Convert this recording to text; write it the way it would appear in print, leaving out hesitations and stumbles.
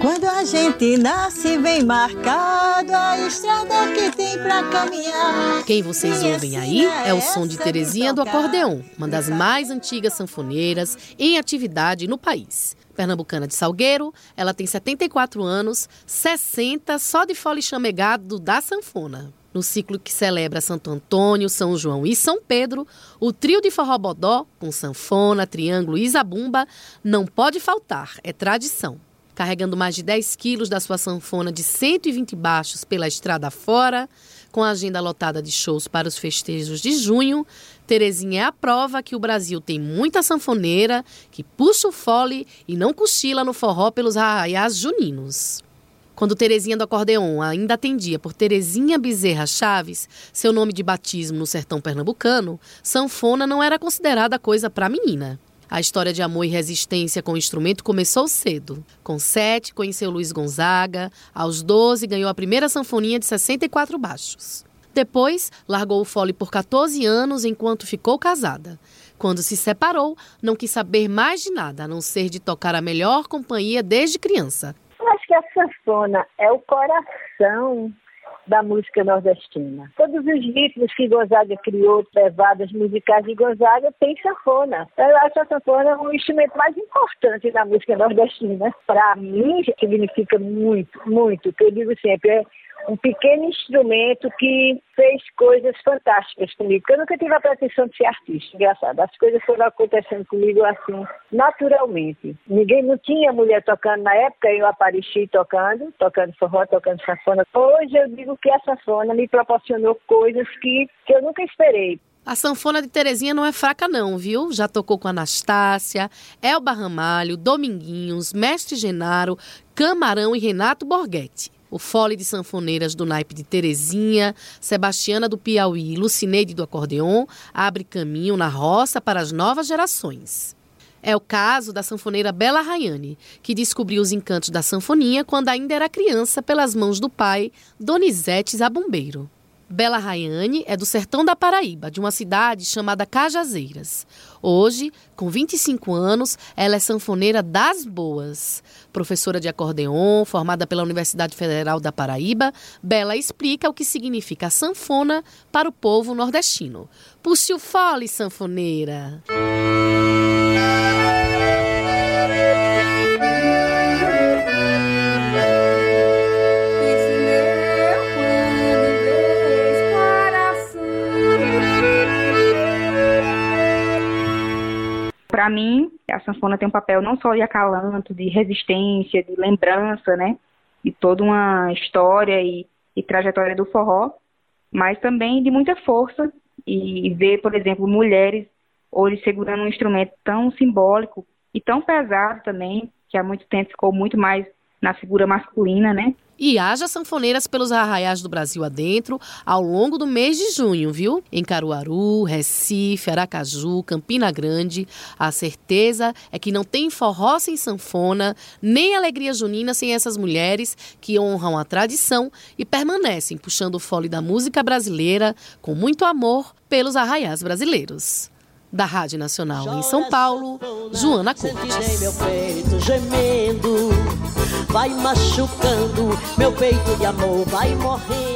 Quando a gente nasce bem marcado, a estrada que tem pra caminhar. Quem vocês ouvem aí é o som de Terezinha do Acordeon, uma das mais antigas sanfoneiras em atividade no país. Pernambucana de Salgueiro, ela tem 74 anos, 60 só de fole chamegado da sanfona. No ciclo que celebra Santo Antônio, São João e São Pedro, o trio de forró-bodó, com sanfona, triângulo e zabumba, não pode faltar, é tradição. Carregando mais de 10 quilos da sua sanfona de 120 baixos pela estrada fora, com a agenda lotada de shows para os festejos de junho, Terezinha é a prova que o Brasil tem muita sanfoneira que puxa o fole e não cochila no forró pelos arraiás juninos. Quando Terezinha do Acordeon ainda atendia por Terezinha Bezerra Chaves, seu nome de batismo no sertão pernambucano, sanfona não era considerada coisa para menina. A história de amor e resistência com o instrumento começou cedo. Com 7, conheceu Luiz Gonzaga. Aos 12, ganhou a primeira sanfoninha de 64 baixos. Depois, largou o fole por 14 anos enquanto ficou casada. Quando se separou, não quis saber mais de nada, a não ser de tocar a melhor companhia desde criança. Eu acho que a sanfona é o coração da música nordestina. Todos os ritmos que Gonzaga criou, levadas musicais de Gonzaga, tem sanfona. Eu acho a sanfona um instrumento mais importante da música nordestina. Para mim, significa muito, muito. Que eu digo sempre, é um pequeno instrumento que fez coisas fantásticas comigo. Porque eu nunca tive a pretensão de ser artista. Engraçado. As coisas foram acontecendo comigo assim, naturalmente. Não tinha mulher tocando na época, eu apareci tocando forró, tocando sanfona. Hoje eu digo que a sanfona me proporcionou coisas que eu nunca esperei. A sanfona de Terezinha não é fraca não, viu? Já tocou com Anastácia, Elba Ramalho, Dominguinhos, Mestre Genaro, Camarão e Renato Borghetti. O fole de sanfoneiras do naipe de Terezinha, Sebastiana do Piauí e Lucineide do Acordeon abre caminho na roça para as novas gerações. É o caso da sanfoneira Bela Rayane, que descobriu os encantos da sanfoninha quando ainda era criança pelas mãos do pai, Donizete Zabumbeiro. Bela Rayane é do sertão da Paraíba, de uma cidade chamada Cajazeiras. Hoje, com 25 anos, ela é sanfoneira das boas. Professora de acordeon, formada pela Universidade Federal da Paraíba, Bela explica o que significa a sanfona para o povo nordestino. Puxe o fole, sanfoneira! Para mim, a sanfona tem um papel não só de acalanto, de resistência, de lembrança, né? De toda uma história e trajetória do forró, mas também de muita força. E ver, por exemplo, mulheres hoje segurando um instrumento tão simbólico e tão pesado também, que há muito tempo ficou muito mais na figura masculina, né? E haja sanfoneiras pelos arraiais do Brasil adentro ao longo do mês de junho, viu? Em Caruaru, Recife, Aracaju, Campina Grande. A certeza é que não tem forró sem sanfona, nem alegria junina sem essas mulheres que honram a tradição e permanecem puxando o fole da música brasileira com muito amor pelos arraiais brasileiros. Da Rádio Nacional em São Paulo, Joana Cortes. Sentirei meu peito gemendo, vai machucando, meu peito de amor vai morrendo.